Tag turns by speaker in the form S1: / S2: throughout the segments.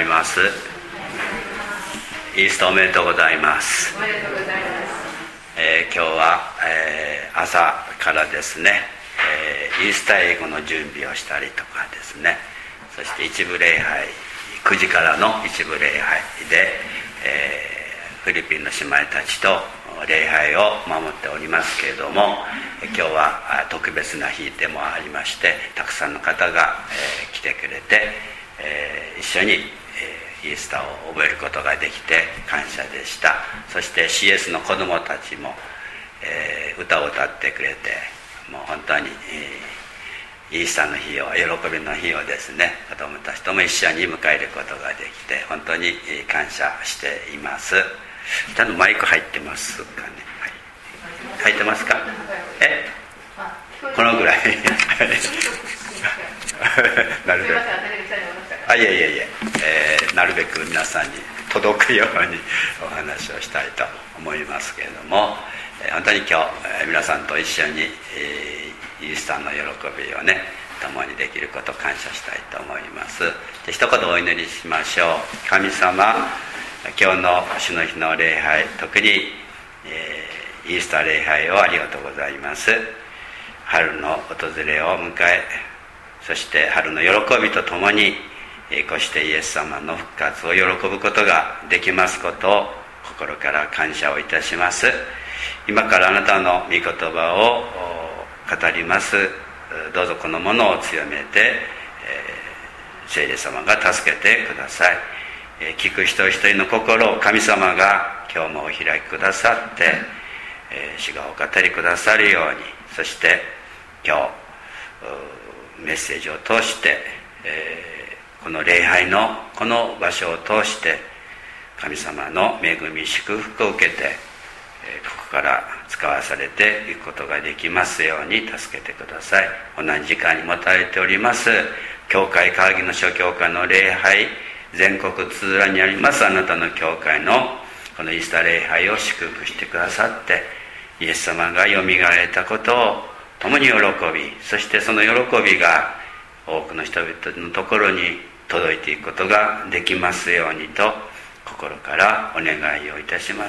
S1: います。イースターおめでとうございます。今日は、朝からですね、イースター英語の準備をしたりとかですね、そして一部礼拝、9時からの一部礼拝で、フィリピンの姉妹たちと礼拝を守っておりますけれども、今日は特別な日でもありまして、たくさんの方が、来てくれて、一緒に、イースターを覚えることができて感謝でした。そして CS の子どもたちも、歌を歌ってくれて、もう本当に、イースターの日を、喜びの日をですね、子どもたちとも一緒に迎えることができて本当に感謝しています。ちゃんとマイク入ってますかね。はい、入ってますか。このぐらいなるべくいえ、なるべく皆さんに届くようにお話をしたいと思いますけれども、本当に今日皆さんと一緒にイースターの喜びをね共にできることを感謝したいと思います。一言お祈りしましょう。神様、今日の主の日の礼拝、特に、イースター礼拝をありがとうございます。春の訪れを迎え、そして春の喜びとともにこうしてイエス様の復活を喜ぶことができますことを心から感謝をいたします。今からあなたの御言葉を語ります。どうぞこのものを強めて、聖霊様が助けてください。聞く一人一人の心を神様が今日もお開きくださって、主がお語りくださるように、そして今日メッセージを通して、この礼拝のこの場所を通して神様の恵み祝福を受けて、ここから使わされていくことができますように助けてください。同じ時間に持たれております教会会議の諸教会の礼拝、全国津々浦にありますあなたの教会のこのイースター礼拝を祝福してくださって、イエス様がよみがえられたことを共に喜び、そしてその喜びが多くの人々のところに届いていくことができますようにと心からお願いをいたします。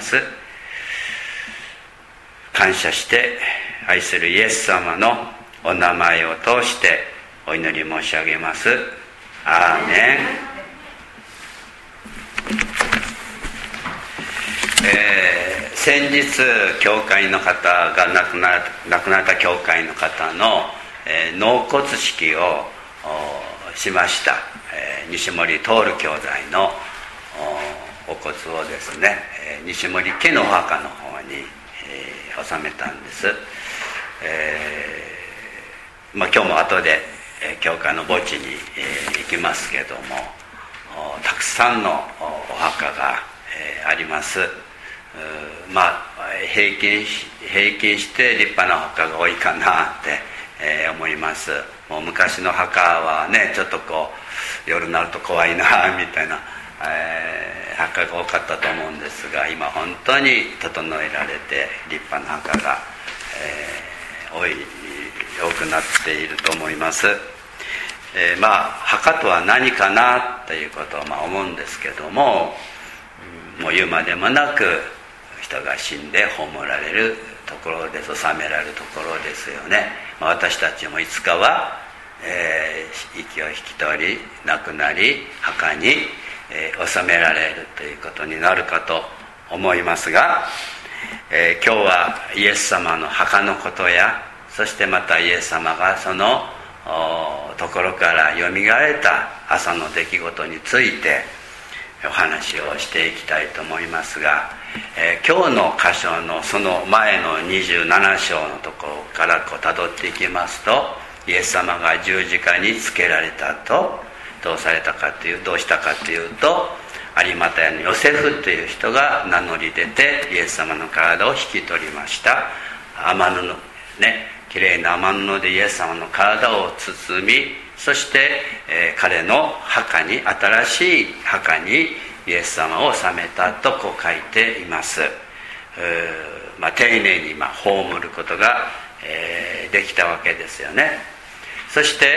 S1: 感謝して愛するイエス様のお名前を通してお祈り申し上げます。アーメン。先日教会の方が亡くなった教会の方の、納骨式をしました。西森徹兄弟のお骨をですね、西森家のお墓の方に、納めたんです。今日も後で、教会の墓地に、行きますけども、たくさんのお墓が、あります。平均して立派なお墓が多いかなって、思います。もう昔の墓はね、ちょっとこう夜になると怖いなみたいな、墓が多かったと思うんですが、今本当に整えられて立派な墓が、多くなっていると思います。墓とは何かなということを思うんですけども、もう言うまでもなく人が死んで葬られるところです。納められるところですよね。私たちもいつかは、息を引き取り亡くなり墓に、納められるということになるかと思いますが、今日はイエス様の墓のことや、そしてまたイエス様がそのところからよみがえった朝の出来事についてお話をしていきたいと思いますが、今日の箇所のその前の27章のところからたどっていきますと、イエス様が十字架につけられたと、どうしたかというと、有股屋のヨセフという人が名乗り出てイエス様の体を引き取りました。雨布ね、きれいな雨布でイエス様の体を包み、そして、彼の墓に、新しい墓にイエス様を納めたとこう書いています。丁寧に葬ることが、できたわけですよね。そして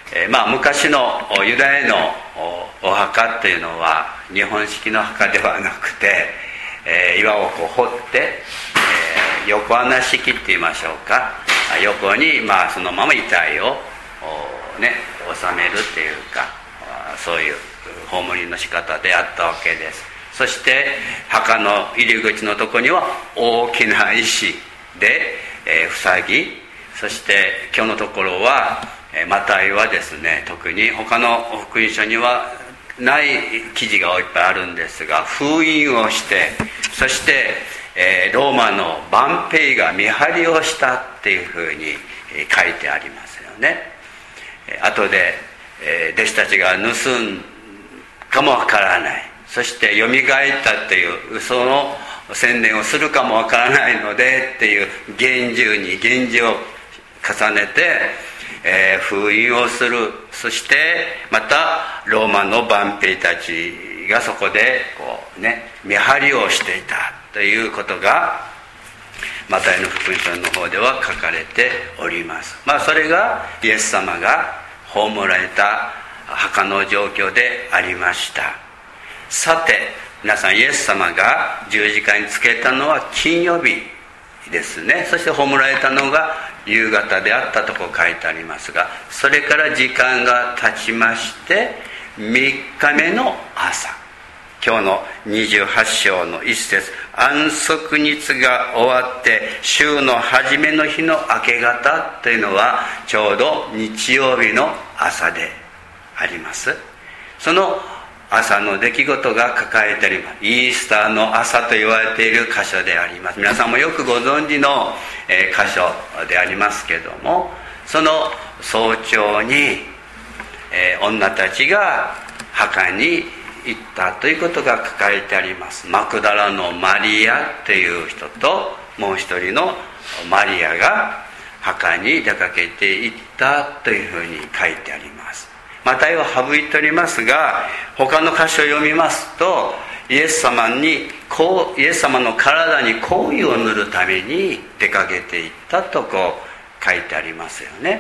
S1: 昔のユダヤのお墓というのは日本式の墓ではなくて、岩を掘って、横穴式って言いましょうか、横にそのまま遺体を収めるっていうか、そういう葬りの仕方であったわけです。そして墓の入り口のところには大きな石で塞ぎ、そして今日のところはマタイはですね、特に他の福音書にはない記事がいっぱいあるんですが、封印をして、そしてローマの万兵が見張りをしたっていうふうに書いてありますよね。後で弟子たちが盗んかもわからない、そしてよみがえったっていう嘘の宣伝をするかもわからないのでっていう厳重に厳重を重ねて、封印をする。そしてまたローマの万兵たちがそこで見張りをしていたということがマタイの福音書の方では書かれております。それがイエス様が葬られた墓の状況でありました。さて皆さん、イエス様が十字架につけたのは金曜日ですね。そして葬られたのが夕方であったとこ書いてありますが、それから時間が経ちまして3日目の朝、今日の28章の一節、安息日が終わって週の初めの日の明け方というのはちょうど日曜日の朝であります。その朝の出来事が書かれてあります。イースターの朝と言われている箇所であります。皆さんもよくご存知の箇所でありますけども、その早朝に女たちが墓に行ったということが書かれてあります。マクダラのマリアという人ともう一人のマリアが墓に出かけて行ったというふうに書いてあります。マタイは省いておりますが、他の箇所を読みますと、イエス様の体に香油を塗るために出かけていったと書いてありますよね。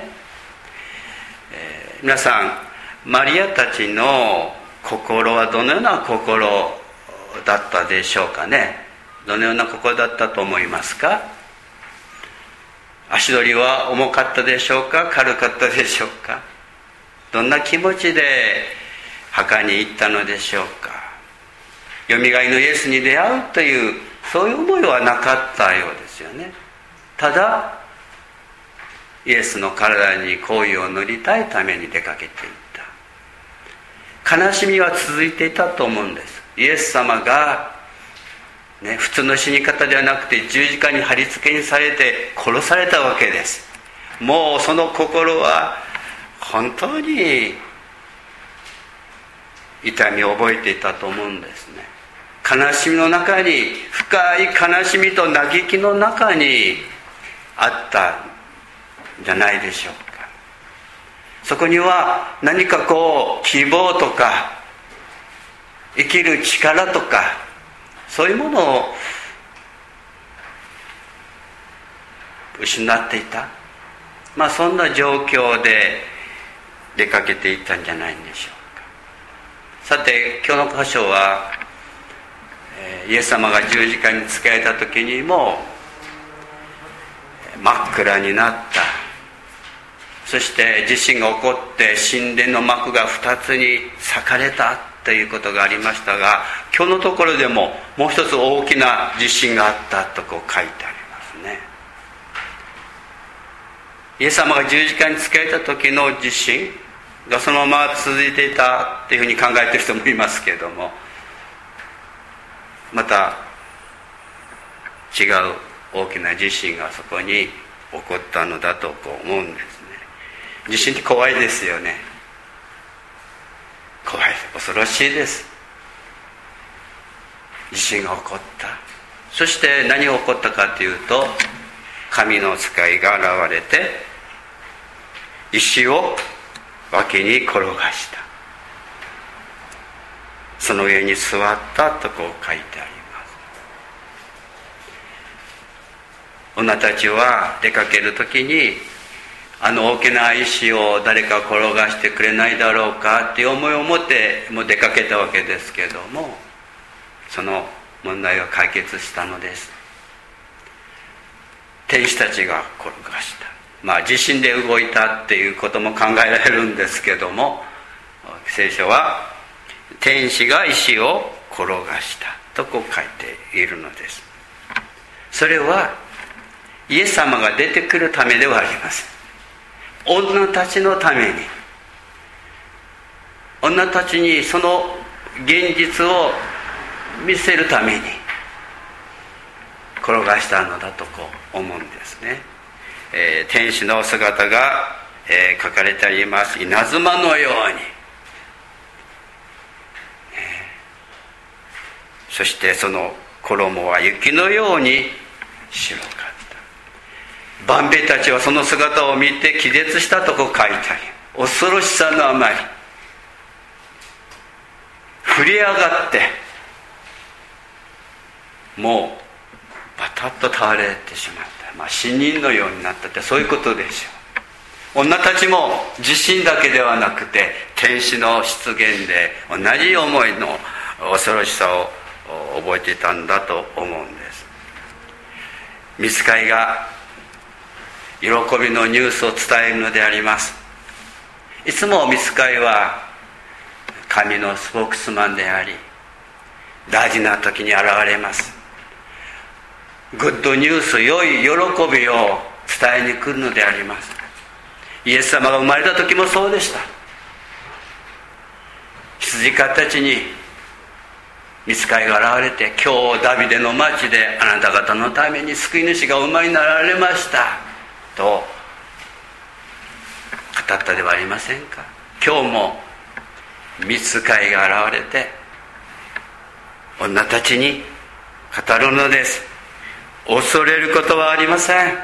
S1: 皆さん、マリアたちの心はどのような心だったでしょうかね。どのような心だったと思いますか。足取りは重かったでしょうか、軽かったでしょうか。どんな気持ちで墓に行ったのでしょうか。よみがえりのイエスに出会うというそういう思いはなかったようですよね。ただイエスの体に香油を塗りたいために出かけていった。悲しみは続いていたと思うんです。イエス様が、普通の死に方ではなくて十字架に貼り付けにされて殺されたわけです。もうその心は本当に痛みを覚えていたと思うんですね。悲しみの中に、深い悲しみと嘆きの中にあったんじゃないでしょうか。そこには何か希望とか生きる力とかそういうものを失っていた、そんな状況で出かけていったんじゃないんでしょうか。さて今日の箇所はイエス様が十字架につけられた時にも真っ暗になった。そして地震が起こって神殿の幕が2つに裂かれたということがありましたが、今日のところでももう一つ大きな地震があったと書いてありますね。イエス様が十字架につけられた時の地震がそのまま続いていたっていうふうに考えている人もいますけれども、また違う大きな地震がそこに起こったのだと思うんですね。地震って怖いですよね。怖い、恐ろしいです。地震が起こった。そして何が起こったかというと、神の使いが現れて石を脇に転がした。その上に座ったと書いてあります。女たちは出かけるときに大きな石を誰か転がしてくれないだろうかっていう思いを持ってもう出かけたわけですけども、その問題が解決したのです。天使たちが転がした、地震で動いたっていうことも考えられるんですけども、聖書は天使が石を転がしたとこう書いているのです。それはイエス様が出てくるためではありません。女たちのために、女たちにその現実を見せるために転がしたのだとこう思うんですね。天使の姿が、書かれてあります。稲妻のように、そしてその衣は雪のように白かった。万兵たちはその姿を見て気絶したとこう書いてあり、恐ろしさのあまり振り上がってもうバタッと倒れてしまった、死人のようになったって、そういうことでしょう。女たちも地震だけではなくて天使の出現で同じ思いの恐ろしさを覚えていたんだと思うんです。御使いが喜びのニュースを伝えるのであります。いつも御使いは神のスポークスマンであり、大事な時に現れます。グッドニュース、良い喜びを伝えに来るのであります。イエス様が生まれた時もそうでした。羊飼いたちに御使いが現れて、今日ダビデの町であなた方のために救い主がお生まれになられましたと語ったではありませんか。今日も御使いが現れて女たちに語るのです。恐れることはありません。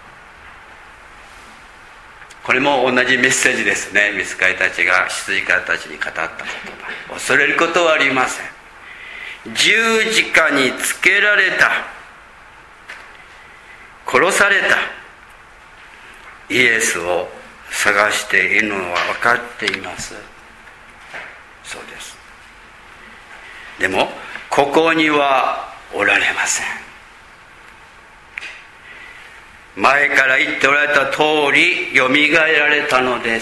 S1: これも同じメッセージですね。御使いたちが羊飼いたちに語った言葉、恐れることはありません。十字架につけられた、殺されたイエスを探しているのは分かっています。そうです。でもここにはおられません。前から言っておられた通りよみがえられたのです。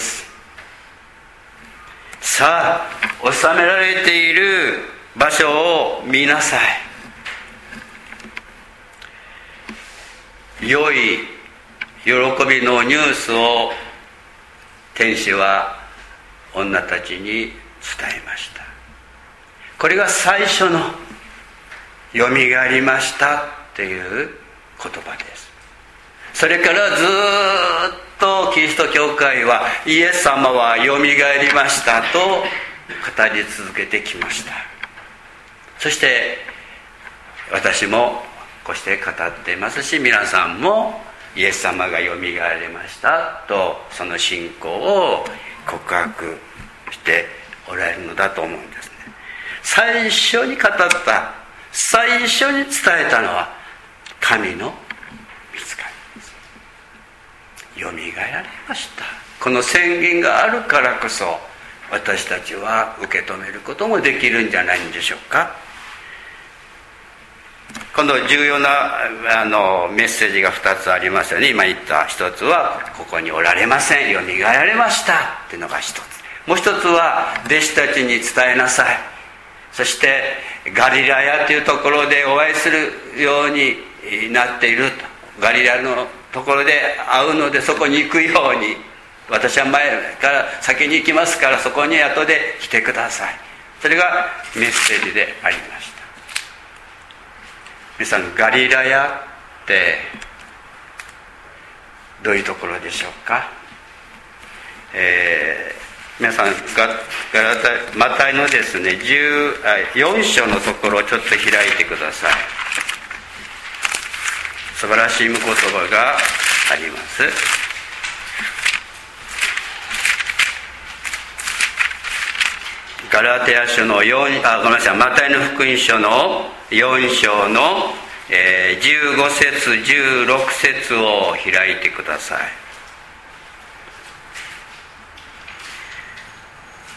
S1: さあ、収められている場所を見なさい。良い喜びのニュースを天使は女たちに伝えました。これが最初のよみがえりましたっていう言葉です。それからずっとキリスト教会はイエス様はよみがえりましたと語り続けてきました。そして私もこうして語っていますし、皆さんもイエス様がよみがえりましたとその信仰を告白しておられるのだと思うんですね。最初に語った、最初に伝えたのは神の御使いです。よみがえられました。この宣言があるからこそ私たちは受け止めることもできるんじゃないんでしょうか。今度重要なメッセージが2つありますよね。今言った1つはここにおられません、よみがえられましたっていうのが1つ。もう1つは弟子たちに伝えなさい。そしてガリラヤというところでお会いするようになっていると。ガリラヤのところで会うのでそこに行くように、私は前から先に行きますからそこに後で来てください。それがメッセージでありました。皆さん、ガリラヤってどういうところでしょうか。皆さんマタイのですね4章のところをちょっと開いてください。素晴らしい御言葉があります。ガラテヤ書のマタイの福音書の4章の15節16節を開いてください。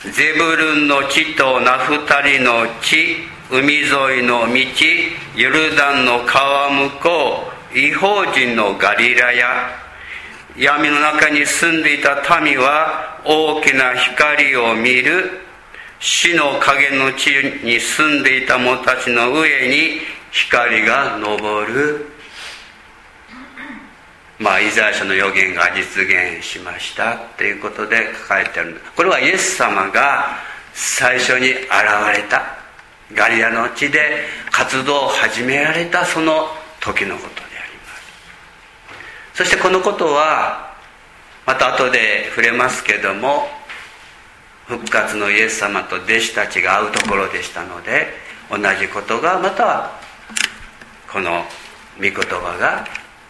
S1: ゼブルンの地とナフタリの地、海沿いの道、ヨルダンの川向こう、異邦人のガリラヤ、闇の中に住んでいた民は大きな光を見る。死の影の地に住んでいた者たちの上に光が昇る。イザヤ書の予言が実現しましたということで書かれている。これはイエス様が最初に現れたガリラの地で活動を始められたその時のことであります。そしてこのことはまた後で触れますけども、復活のイエス様と弟子たちが会うところでしたので、同じことがまたこの御言葉が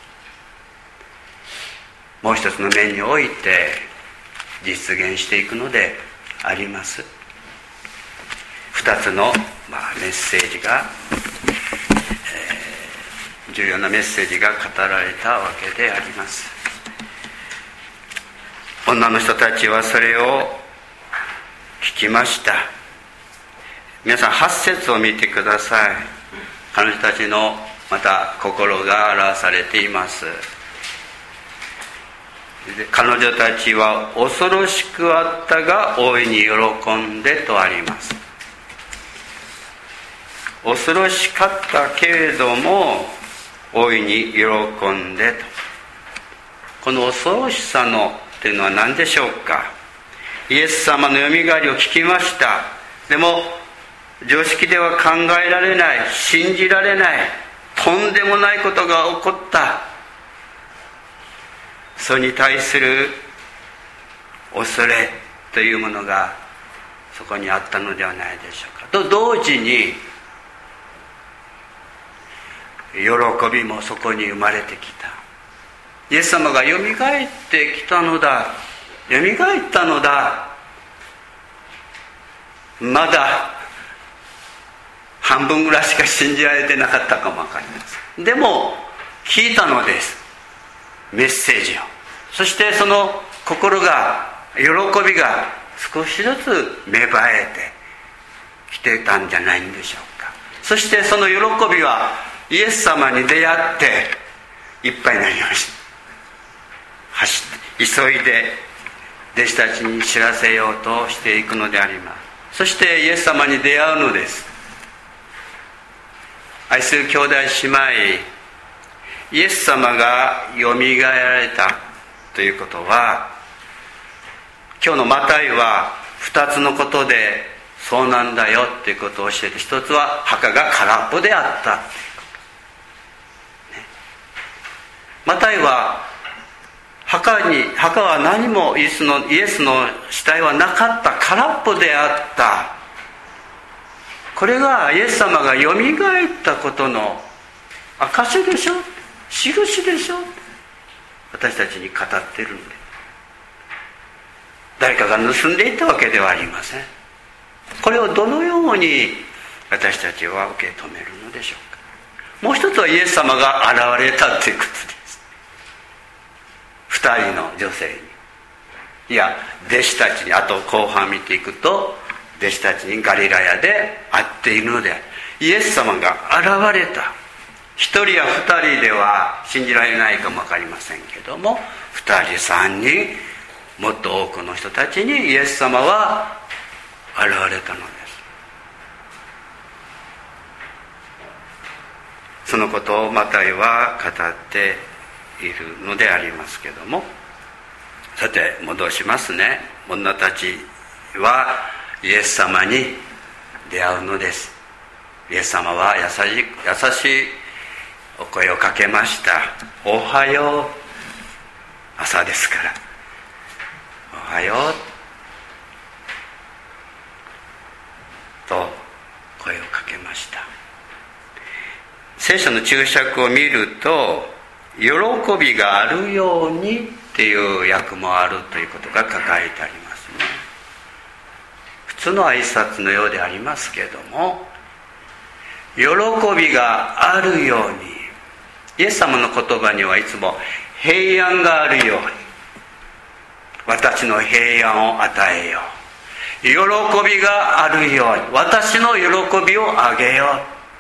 S1: もう一つの面において実現していくのであります。二つのメッセージが、重要なメッセージが語られたわけであります。女の人たちはそれを聞きました。皆さん8節を見てください。彼女たちのまた心が表されています。彼女たちは恐ろしくあったが大いに喜んでとあります。恐ろしかったけれども大いに喜んでと。この恐ろしさのというのは何でしょうか。イエス様のよみがえりを聞きました。でも常識では考えられない、信じられない、とんでもないことが起こった。それに対する恐れというものがそこにあったのではないでしょうか。と同時に喜びもそこに生まれてきた。イエス様がよみがえってきたのだ、よみがえったのだ。まだ半分ぐらいしか信じられてなかったかもわかりません。でも聞いたのです、メッセージを。そしてその心が、喜びが少しずつ芽生えてきてたんじゃないんでしょうか。そしてその喜びはイエス様に出会っていっぱいになりました。急いで弟子たちに知らせようとしていくのであります。そしてイエス様に出会うのです。愛する兄弟姉妹、イエス様がよみがえられたということは、今日のマタイは2つのことでそうなんだよということを教えて、一つは墓が空っぽであったということ、ね、マタイは墓は何もイエスの死体はなかった、空っぽであった。これがイエス様がよみがえったことの証でしょ、印でしょ、私たちに語っているので、誰かが盗んでいったわけではありません。これをどのように私たちは受け止めるのでしょうか。もう一つはイエス様が現れたということです。2人の女性に、いや弟子たちに、あと後半見ていくと弟子たちにガリラヤで会っているので、イエス様が現れた。1人や2人では信じられないかも分かりませんけども、2人3人、もっと多くの人たちにイエス様は現れたのです。そのことをマタイは語っているのでありますけども、さて戻しますね。女たちはイエス様に出会うのです。イエス様は優しいお声をかけました。おはよう。朝ですから、おはようと声をかけました。聖書の注釈を見ると、喜びがあるようにっていう訳もあるということが書かれてありますね。普通の挨拶のようでありますけれども、喜びがあるように、イエス様の言葉にはいつも平安があるように、私の平安を与えよう、 喜びがあるように、私の喜びをあげよ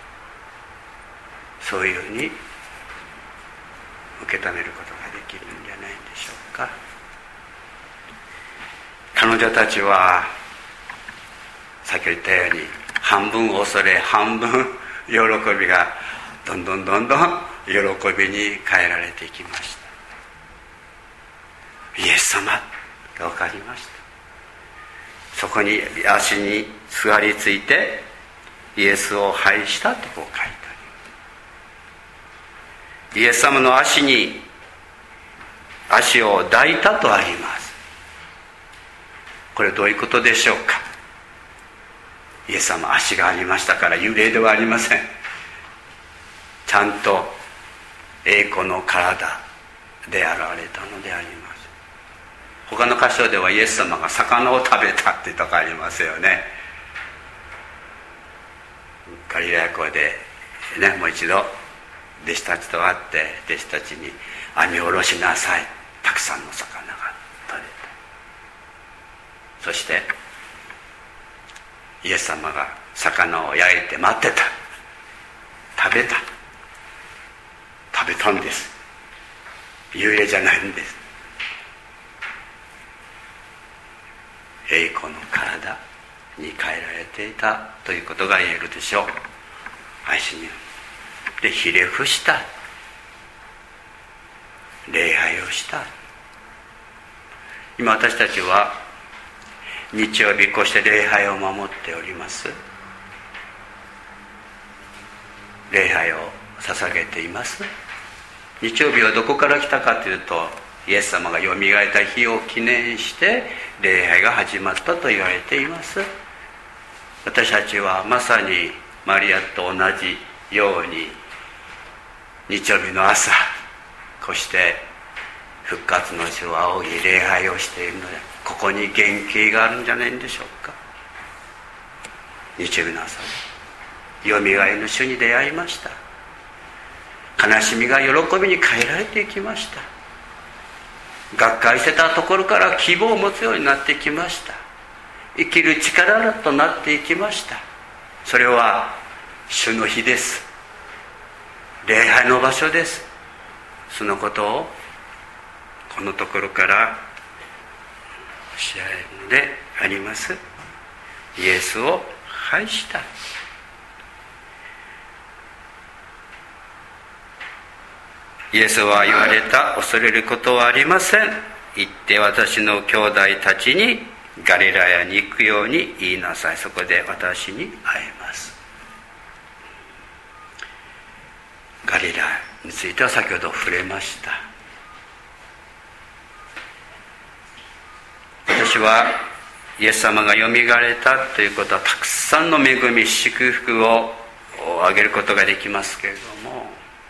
S1: う、そういうふうに受け止めることができるんじゃないでしょうか。彼女たちは先ほど言ったように半分恐れ半分喜びがどんどん喜びに変えられていきました。イエス様が分かりました。そこに足に座りついてイエスを拝したとこう書いてある。イエス様の足に足を抱いたとあります。これどういうことでしょうか。イエス様足がありましたから幽霊ではありません。ちゃんと栄光の体で現れたのであります。他の箇所ではイエス様が魚を食べたっていうとこありますよね。ガリラヤ湖でね、もう一度弟子たちと会って弟子たちに網を下ろしなさい、たくさんの魚が取れた。そしてイエス様が魚を焼いて待ってた、食べたんです。幽霊じゃないんです。栄光の体に変えられていたということが言えるでしょう。愛しにでひれ伏した、礼拝をした。今私たちは日曜日こうして礼拝を守っております。礼拝を捧げています。日曜日はどこから来たかというと、イエス様がよみがえった日を記念して礼拝が始まったと言われています。私たちはまさにマリアと同じように日曜日の朝こうして復活の主を仰ぎ礼拝をしているので、ここに原型があるんじゃないんでしょうか。日曜日の朝よみがえりの主に出会いました。悲しみが喜びに変えられていきました。がっかりしてたところから希望を持つようになってきました。生きる力となっていきました。それは主の日です。礼拝の場所です。そのことをこのところから教えるのであります。イエスを拝した。イエスは言われた。恐れることはありません。行って私の兄弟たちにガリラヤに行くように言いなさい。そこで私に会えます。ガリラヤについては先ほど触れました。私はイエス様がよみがえったということはたくさんの恵み祝福をあげることができますけれども、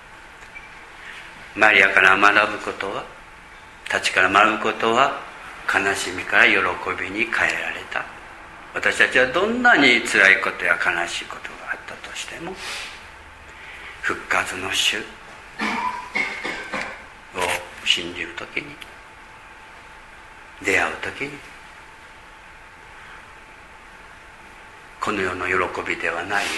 S1: マリアから学ぶことは、たちから学ぶことは、悲しみから喜びに変えられた。私たちはどんなに辛いことや悲しいことがあったとしても、復活の主を信じるときに、出会うときに、この世の喜びではない喜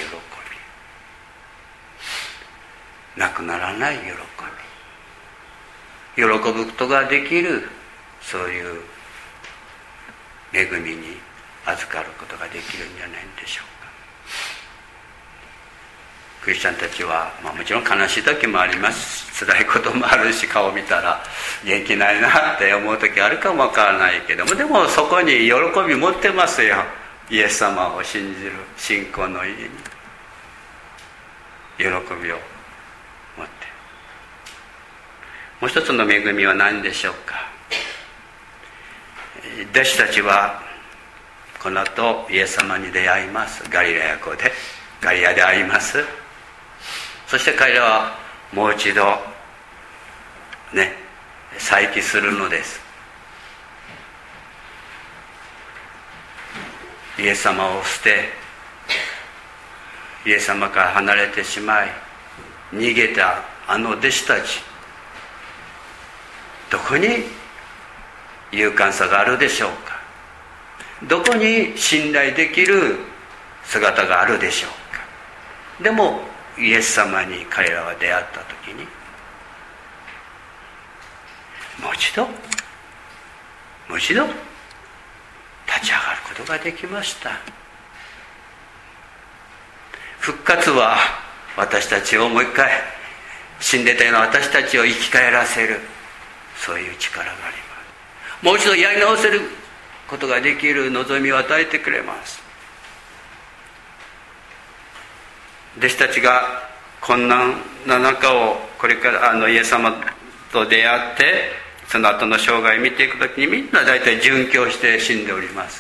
S1: び、なくならない喜び、喜ぶことができる、そういう恵みに預かることができるんじゃないでしょうか。クリスチャンたちは、もちろん悲しい時もあります。辛いこともあるし、顔を見たら元気ないなって思う時あるかもわからないけども、でもそこに喜び持ってますよ。イエス様を信じる信仰の家に喜びを持って。もう一つの恵みは何でしょうか。弟子たちはこの後イエス様に出会います。ガリラヤ湖で、ガリラで会います。そして彼らはもう一度ね、再起するのです。イエス様を捨て、イエス様から離れてしまい逃げたあの弟子たち、どこに勇敢さがあるでしょうか。 どこに信頼できる姿があるでしょうか。でもイエス様に彼らは出会った時に、もう一度立ち上がることができました。復活は私たちをもう一回、死んでたような私たちを生き返らせる、そういう力があります。もう一度やり直せることができる望みを与えてくれます。弟子たちが困難な中をこれからイエス様と出会って、その後の生涯を見ていくときに、みんな大体殉教して死んでおります。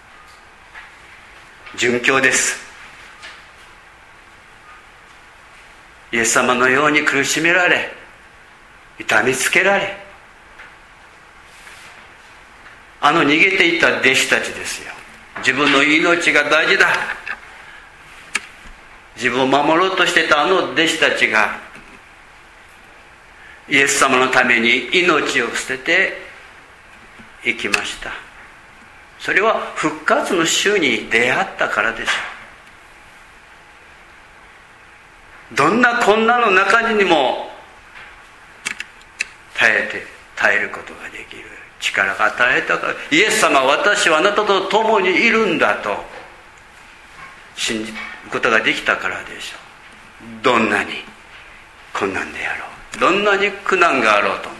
S1: 殉教です。イエス様のように苦しめられ、痛みつけられ、逃げていった弟子たちですよ。自分の命が大事だ、自分を守ろうとしていた弟子たちが、イエス様のために命を捨てていきました。それは復活の主に出会ったからでしょう。どんな困難の中にも耐えることができる力が与えたから、イエス様は私はあなたと共にいるんだと信じることができたからでしょう。どんなに困難であろう、どんなに苦難があろうとも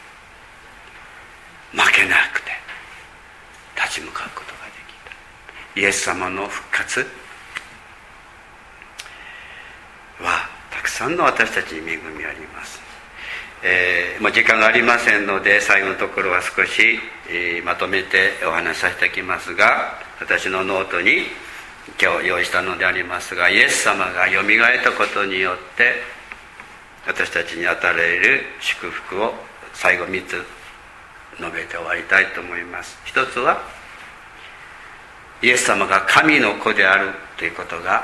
S1: 負けなくて立ち向かうことができた。イエス様の復活はたくさんの私たちに恵みあります。もう時間がありませんので、最後のところは少し、まとめてお話しさせていただきますが、私のノートに今日用意したのでありますが、イエス様がよみがえったことによって私たちに与えられる祝福を最後3つ述べて終わりたいと思います。一つは、イエス様が神の子であるということが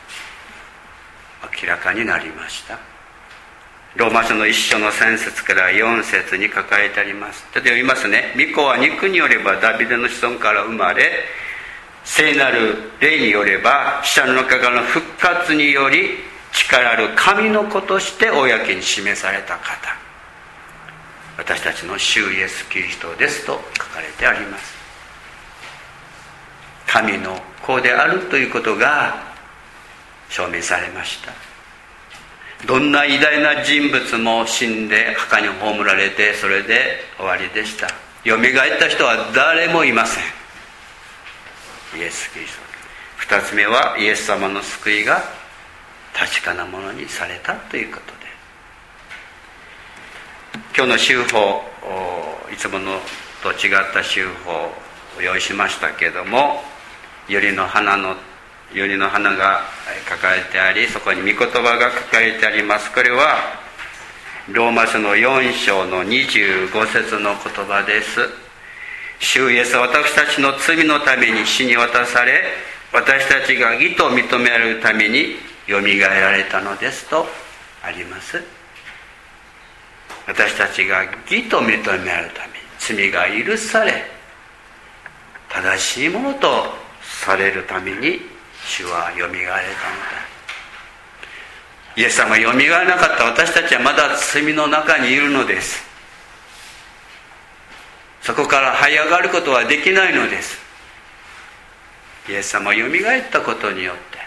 S1: 明らかになりました。ローマ書の1章の3節から4節に書かれてあります。ちょっと読みますね。御子は肉によればダビデの子孫から生まれ、聖なる霊によれば死者の中からの復活により力ある神の子として公に示された方、私たちの主イエスキリストですと書かれてあります。神の子であるということが証明されました。どんな偉大な人物も死んで墓に葬られて、それで終わりでした。よみがえった人は誰もいません。イエス・キリスト。2つ目は、イエス様の救いが確かなものにされたということで、今日の週報、いつものと違った週報を用意しましたけれども、百合の花が書かれてあり、そこに御言葉が書かれてあります。これはローマ書の4章の25節の言葉です。主イエスは私たちの罪のために死に渡され、私たちが義と認められるためによみがえられたのですとあります。私たちが義と認められるために、罪が許され正しいものとされるために主はよみがえられたのだ。イエス様がよみがえらなかった私たちはまだ罪の中にいるのです。そこから這い上がることはできないのです。イエス様がよみがえったことによって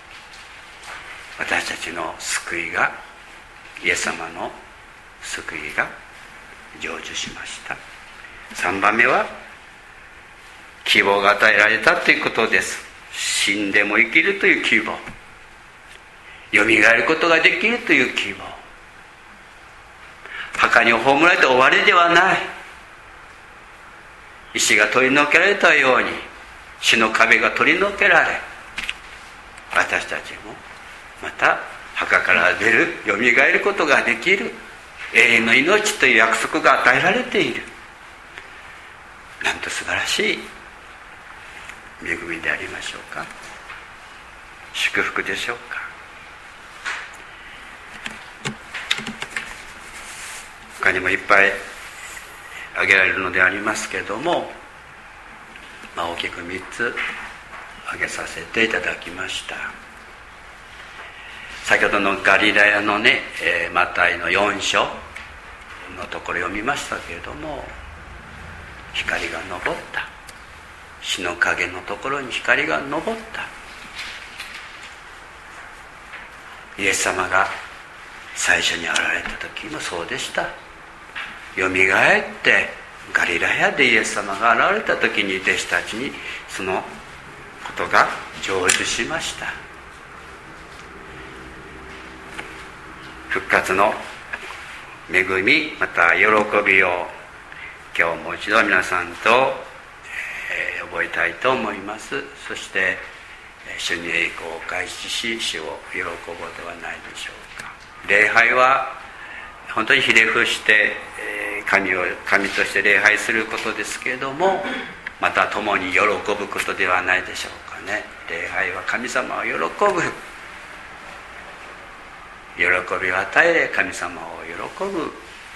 S1: 私たちの救いが、イエス様の救いが成就しました。3番目は、希望が与えられたということです。死んでも生きるという希望、よみがえることができるという希望、墓に葬られて終わりではない、石が取り除けられたように死の壁が取り除けられ、私たちもまた墓から出る、よみがえることができる永遠の命という約束が与えられている。なんと素晴らしい恵みでありましょうか。祝福でしょうか。他にもいっぱい挙げられるのでありますけれども、 大きく3つ挙げさせていただきました。先ほどのガリラヤのね、マタイの4章のところ読みましたけれども、光が昇った、死の影のところに光が昇った。イエス様が最初に現れた時もそうでした。よみがえってガリラヤでイエス様が現れた時に弟子たちにそのことが成就しました。復活の恵み、また喜びを今日もう一度皆さんと、覚えたいと思います。そして主に栄光を開始し、主を喜ぼうではないでしょうか。礼拝は本当にひれ伏して神として礼拝することですけれども、また共に喜ぶことではないでしょうかね。礼拝は神様を喜ぶ、喜びを与え神様を喜ぶ、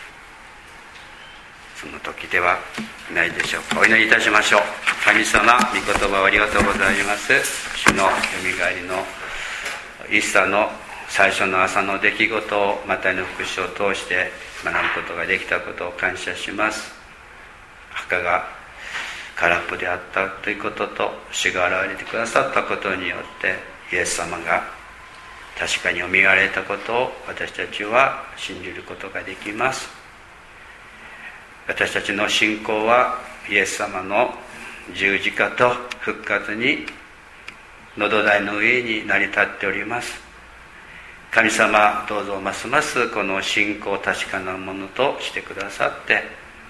S1: その時ではないでしょうか。お祈りいたしましょう。神様、御言葉をありがとうございます。主のよみがえりのイースターの最初の朝の出来事をマタイの福音書を通して学ぶことができたことを感謝します。墓が空っぽであったということと、主が現れてくださったことによってイエス様が確かによみがえられたことを私たちは信じることができます。私たちの信仰はイエス様の十字架と復活にの土台の上に成り立っております。神様、どうぞますますこの信仰を確かなものとしてくださって、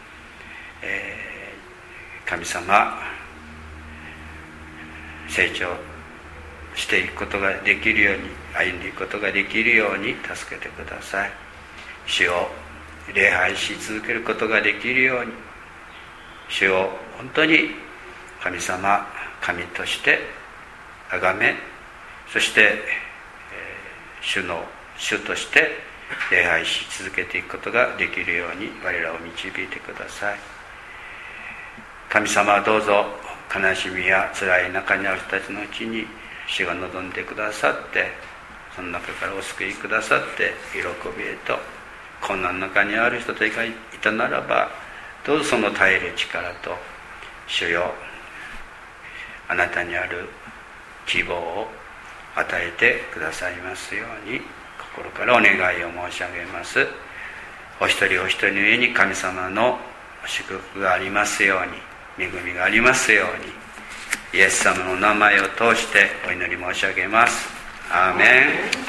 S1: 神様、成長していくことができるように、歩んでいくことができるように助けてください。主を礼拝し続けることができるように、主を本当に神様、神として崇め、そして主として礼拝し続けていくことができるように我らを導いてください。神様はどうぞ悲しみや辛い中にある人たちのうちに主が望んでくださって、その中からお救いくださって喜びへと、困難の中にある人たちがいたならば、どうぞその耐える力と、主よ、あなたにある希望を与えてくださいますように心からお願いを申し上げます。お一人お一人の上に神様の祝福がありますように、恵みがありますように、イエス様の名前を通してお祈り申し上げます。アーメン。